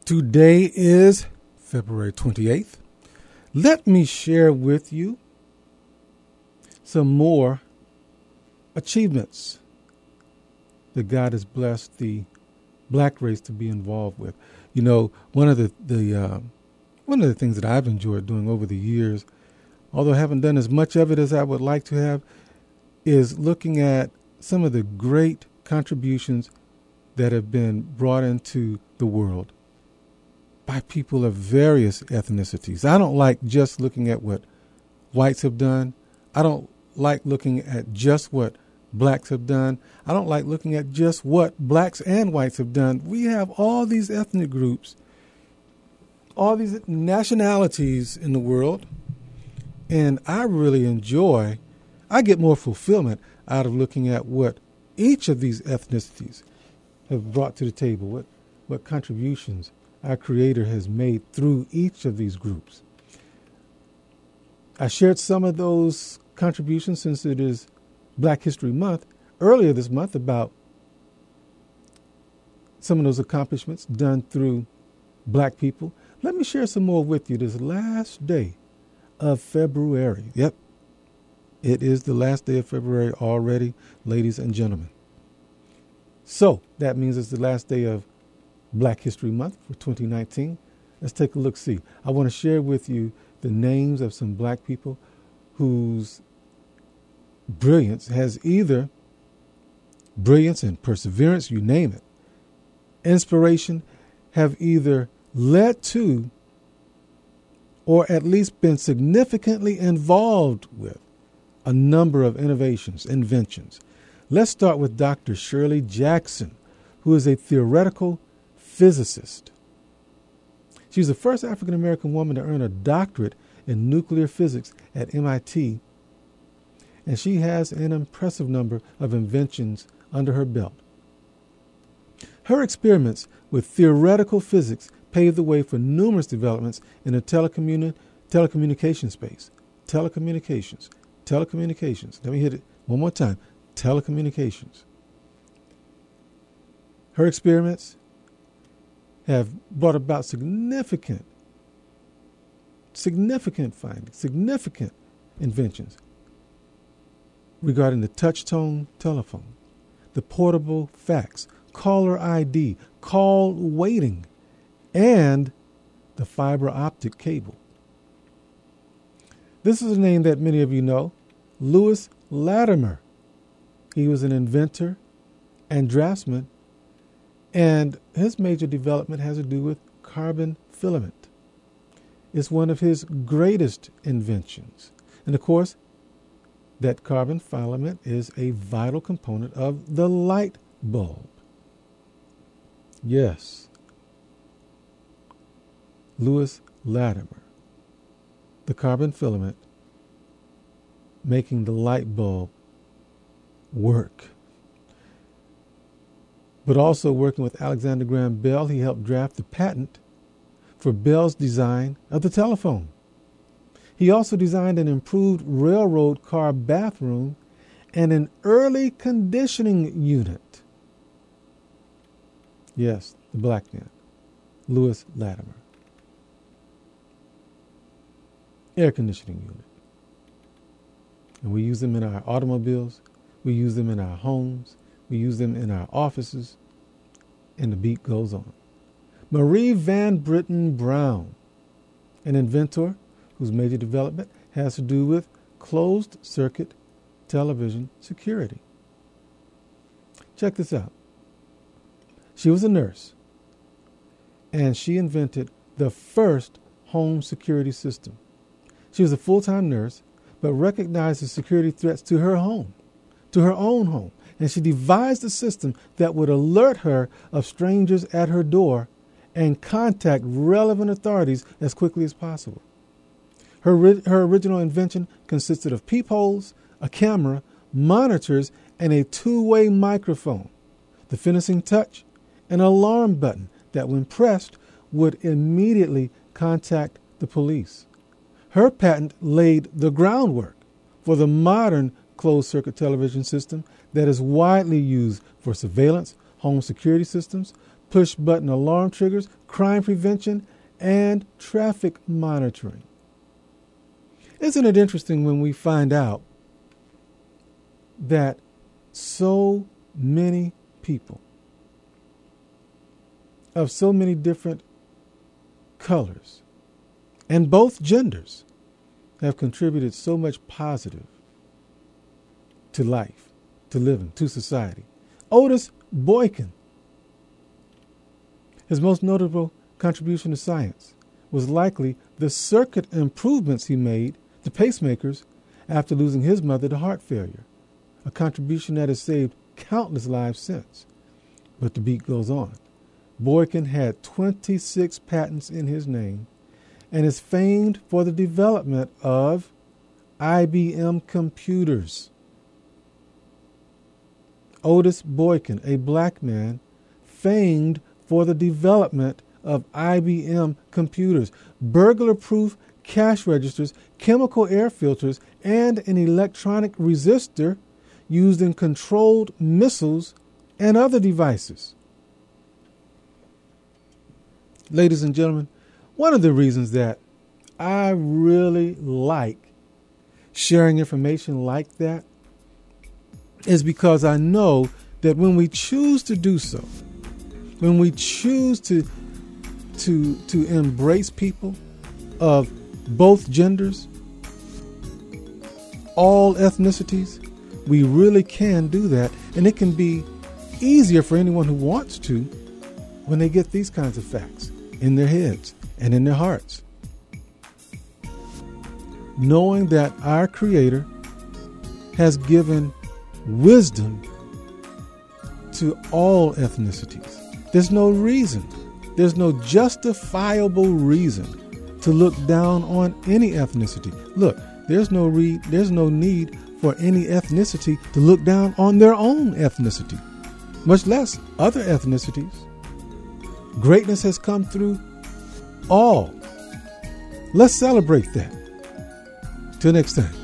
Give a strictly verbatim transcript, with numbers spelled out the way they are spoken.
Today is February twenty-eighth. Let me share with you some more achievements that God has blessed the black race to be involved with. You know, one of the, the uh, one of the things that I've enjoyed doing over the years, although I haven't done as much of it as I would like to have, is looking at some of the great contributions that have been brought into the world by people of various ethnicities. I don't like just looking at what whites have done. I don't like looking at just what blacks have done. I don't like looking at just what blacks and whites have done. We have all these ethnic groups, all these nationalities in the world, and I really enjoy, I get more fulfillment out of looking at what each of these ethnicities have brought to the table, what, what contributions our Creator has made through each of these groups. I shared some of those contributions since it is Black History Month earlier this month about some of those accomplishments done through black people. Let me share some more with you this last day of February. Yep, it is the last day of February already, ladies and gentlemen. So that means it's the last day of Black History Month for twenty nineteen. Let's take a look, see. I want to share with you the names of some black people whose brilliance has either brilliance and perseverance, you name it, inspiration, have either led to or at least been significantly involved with a number of innovations, inventions. Let's start with Doctor Shirley Jackson, who is a theoretical physicist. She was the first African-American woman to earn a doctorate in nuclear physics at M I T, and she has an impressive number of inventions under her belt. Her experiments with theoretical physics paved the way for numerous developments in the telecommuni- telecommunication space. Telecommunications. Telecommunications. Let me hit it one more time. Telecommunications. Her experiments have brought about significant, significant findings, significant inventions regarding the touch-tone telephone, the portable fax, caller I D, call waiting, and the fiber optic cable. This is a name that many of you know, Lewis Latimer. He was an inventor and draftsman, and his major development has to do with carbon filament. It's one of his greatest inventions. And of course, that carbon filament is a vital component of the light bulb. Yes. Lewis Latimer. The carbon filament making the light bulb work. But also working with Alexander Graham Bell, he helped draft the patent for Bell's design of the telephone. He also designed an improved railroad car bathroom and an early conditioning unit. Yes, the black man, Lewis Latimer. Air conditioning unit. And we use them in our automobiles. We use them in our homes. We use them in our offices. And the beat goes on. Marie Van Britten Brown, an inventor whose major development has to do with closed-circuit television security. Check this out. She was a nurse, and she invented the first home security system. She was a full-time nurse, but recognized the security threats to her home, to her own home, and she devised a system that would alert her of strangers at her door and contact relevant authorities as quickly as possible. Her, her original invention consisted of peepholes, a camera, monitors, and a two-way microphone, the finishing touch, an alarm button that, when pressed, would immediately contact the police. Her patent laid the groundwork for the modern closed-circuit television system that is widely used for surveillance, home security systems, push-button alarm triggers, crime prevention, and traffic monitoring. Isn't it interesting when we find out that so many people of so many different colors and both genders have contributed so much positive to life, to living, to society? Otis Boykin, his most notable contribution to science was likely the circuit improvements he made to pacemakers after losing his mother to heart failure, a contribution that has saved countless lives since. But the beat goes on. Boykin had twenty-six patents in his name and is famed for the development of I B M computers. Otis Boykin, a black man, famed for the development of I B M computers, burglar-proof cash registers, chemical air filters, and an electronic resistor used in controlled missiles and other devices. Ladies and gentlemen, one of the reasons that I really like sharing information like that is because I know that when we choose to do so, when we choose to to to embrace people of both genders, all ethnicities, we really can do that. And it can be easier for anyone who wants to when they get these kinds of facts in their heads and in their hearts. Knowing that our Creator has given wisdom to all ethnicities. There's no reason, there's no justifiable reason to look down on any ethnicity. Look, there's no re- there's no need for any ethnicity to look down on their own ethnicity, much less other ethnicities. Greatness has come through all. Let's celebrate that. Till next time.